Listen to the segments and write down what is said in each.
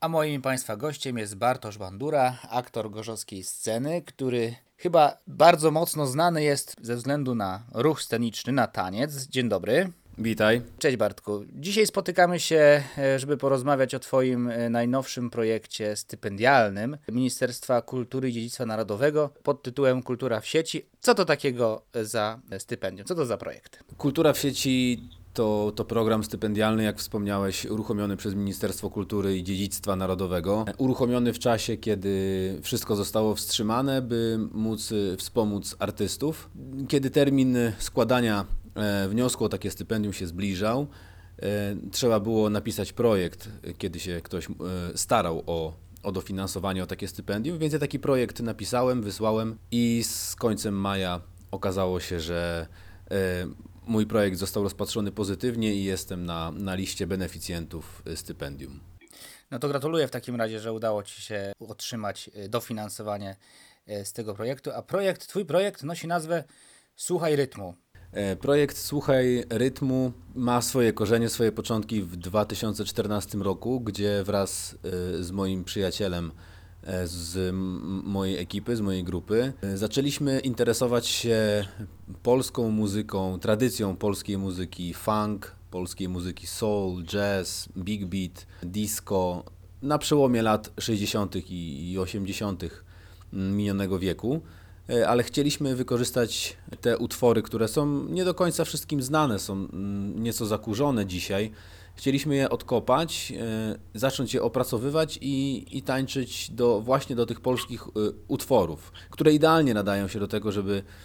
A moim Państwa gościem jest Bartosz Bandura, aktor gorzowskiej sceny, który chyba bardzo mocno znany jest ze względu na ruch sceniczny, na taniec. Dzień dobry. Witaj. Cześć Bartku. Dzisiaj spotykamy się, żeby porozmawiać o Twoim najnowszym projekcie stypendialnym Ministerstwa Kultury i Dziedzictwa Narodowego pod tytułem Kultura w sieci. Co to takiego za stypendium? Co to za projekt? Kultura w sieci to program stypendialny, jak wspomniałeś, uruchomiony przez Ministerstwo Kultury i Dziedzictwa Narodowego. Uruchomiony w czasie, kiedy wszystko zostało wstrzymane, by móc wspomóc artystów. Kiedy termin składania wniosku o takie stypendium się zbliżał, trzeba było napisać projekt, kiedy się ktoś starał o dofinansowanie, o takie stypendium, więc ja taki projekt napisałem, wysłałem i z końcem maja okazało się, że mój projekt został rozpatrzony pozytywnie i jestem na liście beneficjentów stypendium. No to gratuluję w takim razie, że udało Ci się otrzymać dofinansowanie z tego projektu, a Twój projekt nosi nazwę Słuchaj Rytmu. Projekt Słuchaj Rytmu ma swoje korzenie, swoje początki w 2014 roku, gdzie wraz z moim przyjacielem z mojej ekipy, z mojej grupy, zaczęliśmy interesować się polską muzyką, tradycją polskiej muzyki funk, polskiej muzyki soul, jazz, big beat, disco na przełomie lat 60. i 80. minionego wieku. Ale chcieliśmy wykorzystać te utwory, które są nie do końca wszystkim znane, są nieco zakurzone dzisiaj. Chcieliśmy je odkopać, zacząć je opracowywać i tańczyć właśnie do tych polskich utworów, które idealnie nadają się do tego,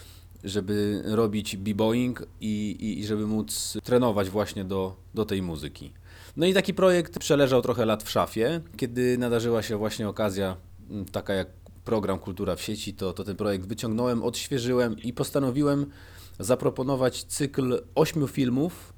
żeby robić b-boying i żeby móc trenować właśnie do tej muzyki. No i taki projekt przeleżał trochę lat w szafie. Kiedy nadarzyła się właśnie okazja taka jak program Kultura w sieci, to ten projekt wyciągnąłem, odświeżyłem i postanowiłem zaproponować cykl 8 filmów,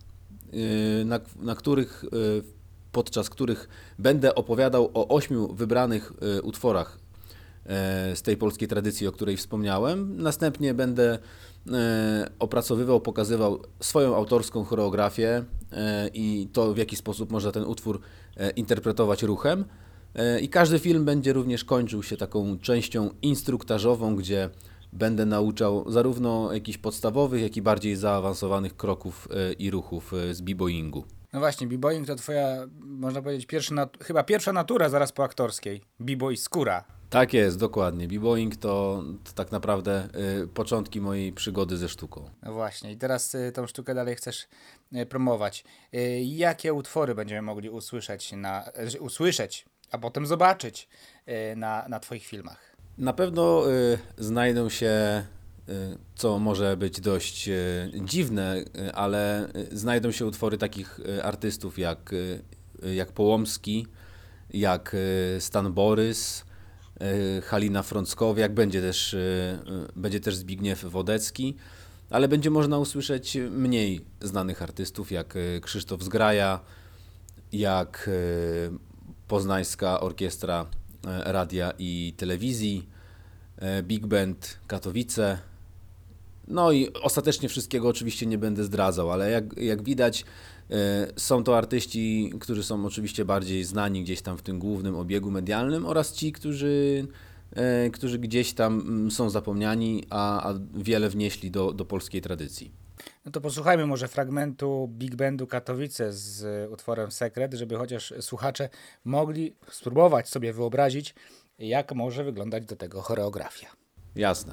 podczas których będę opowiadał o 8 wybranych utworach z tej polskiej tradycji, o której wspomniałem. Następnie będę opracowywał, pokazywał swoją autorską choreografię i to, w jaki sposób można ten utwór interpretować ruchem. I każdy film będzie również kończył się taką częścią instruktażową, gdzie będę nauczał zarówno jakichś podstawowych, jak i bardziej zaawansowanych kroków i ruchów z b-boyingu. No właśnie, b-boying to Twoja, można powiedzieć, chyba pierwsza natura zaraz po aktorskiej. B-boy skóra. Tak jest, dokładnie. B-boying to tak naprawdę początki mojej przygody ze sztuką. No właśnie, i teraz tą sztukę dalej chcesz promować. Jakie utwory będziemy mogli usłyszeć, a potem zobaczyć na Twoich filmach? Na pewno znajdą się, co może być dość dziwne, ale znajdą się utwory takich artystów jak Połomski, jak Stan Borys, Halina Frąckowiak, będzie też Zbigniew Wodecki, ale będzie można usłyszeć mniej znanych artystów jak Krzysztof Zgraja, jak Poznańska Orkiestra Radia i Telewizji, Big Band Katowice. No i ostatecznie wszystkiego oczywiście nie będę zdradzał, ale jak widać są to artyści, którzy są oczywiście bardziej znani gdzieś tam w tym głównym obiegu medialnym oraz ci, którzy gdzieś tam są zapomniani, a wiele wnieśli do polskiej tradycji. No to posłuchajmy może fragmentu Big Bandu Katowice z utworem Sekret, żeby chociaż słuchacze mogli spróbować sobie wyobrazić, jak może wyglądać do tego choreografia. Jasne.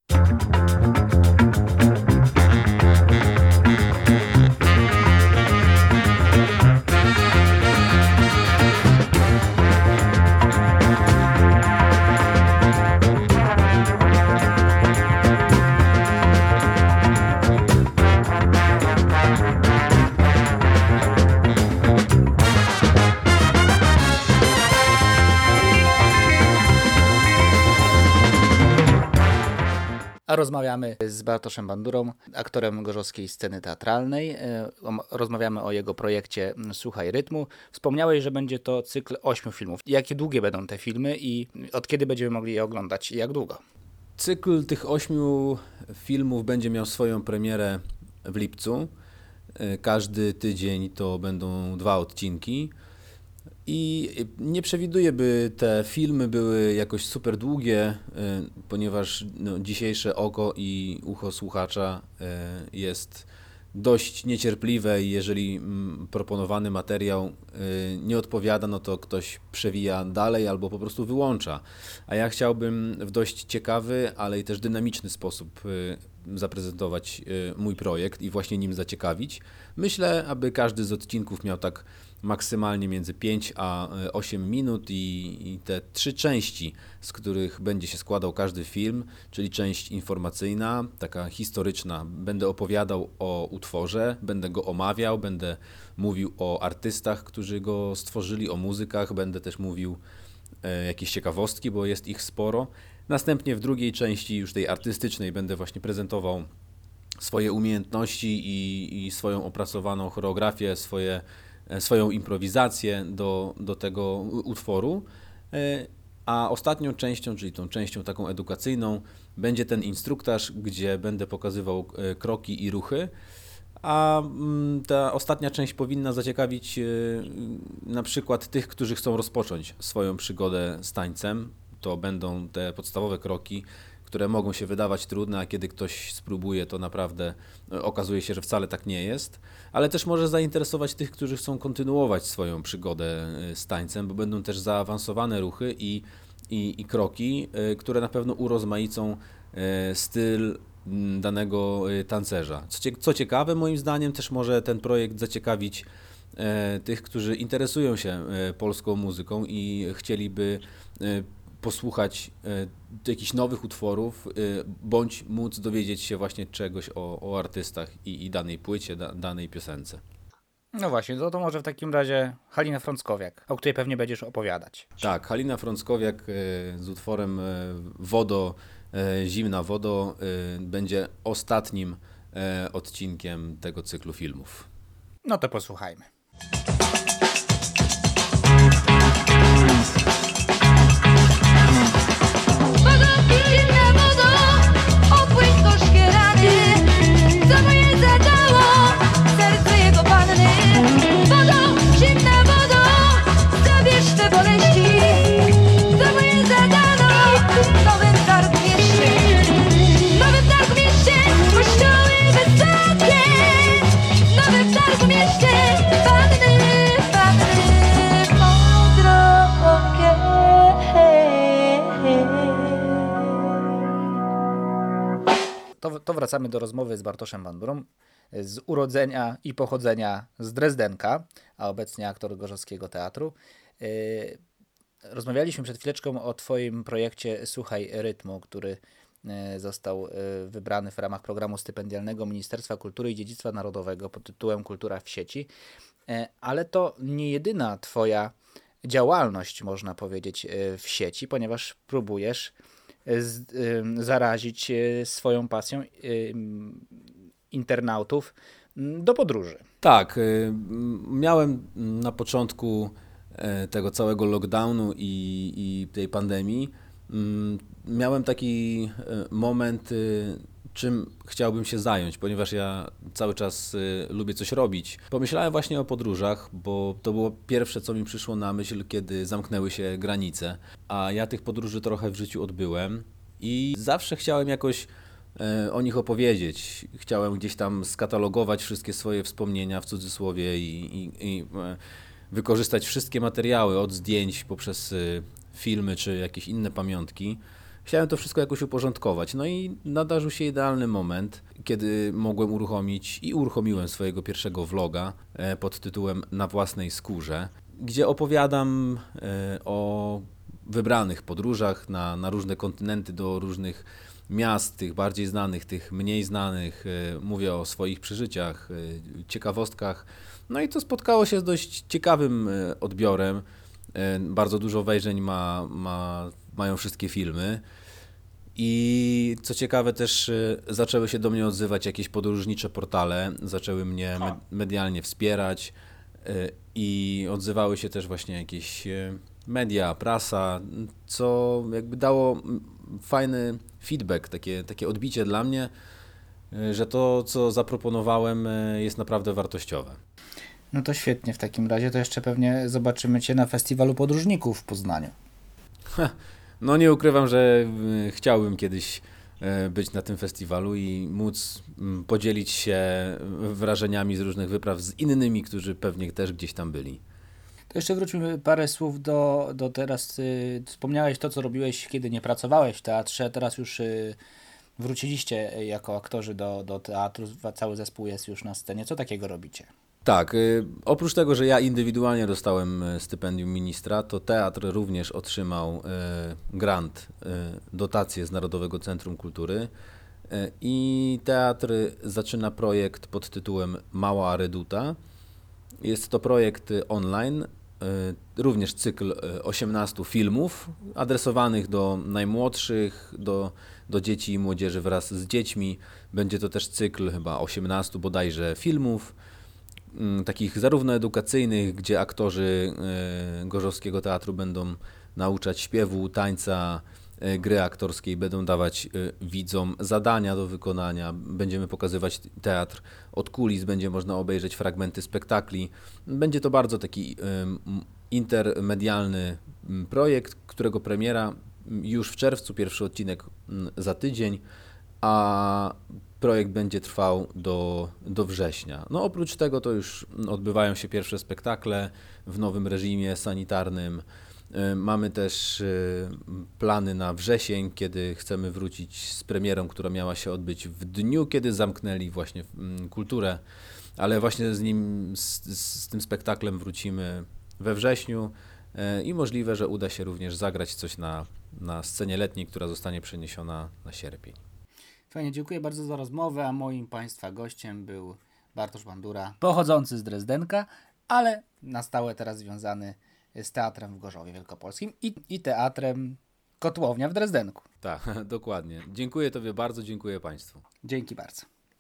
A rozmawiamy z Bartoszem Bandurą, aktorem gorzowskiej sceny teatralnej. Rozmawiamy o jego projekcie Słuchaj Rytmu. Wspomniałeś, że będzie to cykl 8 filmów. Jakie długie będą te filmy i od kiedy będziemy mogli je oglądać i jak długo? Cykl tych 8 filmów będzie miał swoją premierę w lipcu. Każdy tydzień to będą 2 odcinki. I nie przewiduję, by te filmy były jakoś super długie, ponieważ dzisiejsze oko i ucho słuchacza jest dość niecierpliwe i jeżeli proponowany materiał nie odpowiada, no to ktoś przewija dalej albo po prostu wyłącza. A ja chciałbym w dość ciekawy, ale i też dynamiczny sposób zaprezentować mój projekt i właśnie nim zaciekawić. Myślę, aby każdy z odcinków miał tak maksymalnie między 5 a 8 minut i te 3 części, z których będzie się składał każdy film, czyli część informacyjna, taka historyczna. Będę opowiadał o utworze, będę go omawiał, będę mówił o artystach, którzy go stworzyli, o muzykach, będę też mówił jakieś ciekawostki, bo jest ich sporo. Następnie w drugiej części, już tej artystycznej, będę właśnie prezentował swoje umiejętności i swoją opracowaną choreografię, swoją improwizację do tego utworu, a ostatnią częścią, czyli tą częścią taką edukacyjną, będzie ten instruktaż, gdzie będę pokazywał kroki i ruchy, a ta ostatnia część powinna zaciekawić na przykład tych, którzy chcą rozpocząć swoją przygodę z tańcem. To będą te podstawowe kroki, które mogą się wydawać trudne, a kiedy ktoś spróbuje, to naprawdę okazuje się, że wcale tak nie jest. Ale też może zainteresować tych, którzy chcą kontynuować swoją przygodę z tańcem, bo będą też zaawansowane ruchy i kroki, które na pewno urozmaicą styl danego tancerza. Co ciekawe, moim zdaniem też może ten projekt zaciekawić tych, którzy interesują się polską muzyką i chcieliby posłuchać jakichś nowych utworów, bądź móc dowiedzieć się właśnie czegoś o artystach i danej płycie, danej piosence. No właśnie, to może w takim razie Halina Frąckowiak, o której pewnie będziesz opowiadać. Tak, Halina Frąckowiak z utworem Wodo, Zimna Wodo będzie ostatnim odcinkiem tego cyklu filmów. No to posłuchajmy. To wracamy do rozmowy z Bartoszem Bandurą, z urodzenia i pochodzenia z Drezdenka, a obecnie aktor Gorzowskiego Teatru. Rozmawialiśmy przed chwileczką o Twoim projekcie Słuchaj Rytmu, który został wybrany w ramach programu stypendialnego Ministerstwa Kultury i Dziedzictwa Narodowego pod tytułem Kultura w sieci, ale to nie jedyna Twoja działalność, można powiedzieć, w sieci, ponieważ próbujesz zarazić swoją pasją internautów do podróży. Tak, miałem na początku tego całego lockdownu i tej pandemii, miałem taki moment, czym chciałbym się zająć, ponieważ ja cały czas lubię coś robić. Pomyślałem właśnie o podróżach, bo to było pierwsze, co mi przyszło na myśl, kiedy zamknęły się granice, a ja tych podróży trochę w życiu odbyłem i zawsze chciałem jakoś o nich opowiedzieć. Chciałem gdzieś tam skatalogować wszystkie swoje wspomnienia w cudzysłowie i wykorzystać wszystkie materiały od zdjęć poprzez filmy czy jakieś inne pamiątki. Chciałem to wszystko jakoś uporządkować. No i nadarzył się idealny moment, kiedy mogłem uruchomić i uruchomiłem swojego pierwszego vloga pod tytułem Na własnej skórze, gdzie opowiadam o wybranych podróżach na różne kontynenty, do różnych miast, tych bardziej znanych, tych mniej znanych. Mówię o swoich przeżyciach, ciekawostkach. No i to spotkało się z dość ciekawym odbiorem. Bardzo dużo wejrzeń mają wszystkie filmy. I co ciekawe też zaczęły się do mnie odzywać jakieś podróżnicze portale, zaczęły mnie medialnie wspierać i odzywały się też właśnie jakieś media, prasa, co jakby dało fajny feedback, takie odbicie dla mnie, że to, co zaproponowałem, jest naprawdę wartościowe. No to świetnie, w takim razie to jeszcze pewnie zobaczymy Cię na Festiwalu Podróżników w Poznaniu. No nie ukrywam, że chciałbym kiedyś być na tym festiwalu i móc podzielić się wrażeniami z różnych wypraw z innymi, którzy pewnie też gdzieś tam byli. To jeszcze wróćmy parę słów do teraz. Wspomniałeś to, co robiłeś, kiedy nie pracowałeś w teatrze, teraz już wróciliście jako aktorzy do teatru, cały zespół jest już na scenie. Co takiego robicie? Tak, oprócz tego, że ja indywidualnie dostałem stypendium ministra, to teatr również otrzymał grant, dotację z Narodowego Centrum Kultury i teatr zaczyna projekt pod tytułem Mała Reduta. Jest to projekt online, również cykl 18 filmów adresowanych do najmłodszych, do dzieci i młodzieży wraz z dziećmi. Będzie to też cykl chyba 18 bodajże filmów, takich zarówno edukacyjnych, gdzie aktorzy Gorzowskiego Teatru będą nauczać śpiewu, tańca, gry aktorskiej, będą dawać widzom zadania do wykonania, będziemy pokazywać teatr od kulis, będzie można obejrzeć fragmenty spektakli. Będzie to bardzo taki intermedialny projekt, którego premiera już w czerwcu, pierwszy odcinek za tydzień, a projekt będzie trwał do września. No oprócz tego to już odbywają się pierwsze spektakle w nowym reżimie sanitarnym. Mamy też plany na wrzesień, kiedy chcemy wrócić z premierą, która miała się odbyć w dniu, kiedy zamknęli właśnie kulturę, ale właśnie z tym spektaklem wrócimy we wrześniu i możliwe, że uda się również zagrać coś na scenie letniej, która zostanie przeniesiona na sierpień. Fajnie, dziękuję bardzo za rozmowę, a moim Państwa gościem był Bartosz Bandura, pochodzący z Drezdenka, ale na stałe teraz związany z teatrem w Gorzowie Wielkopolskim i teatrem Kotłownia w Drezdenku. Tak, dokładnie. Dziękuję Tobie bardzo, dziękuję Państwu. Dzięki bardzo.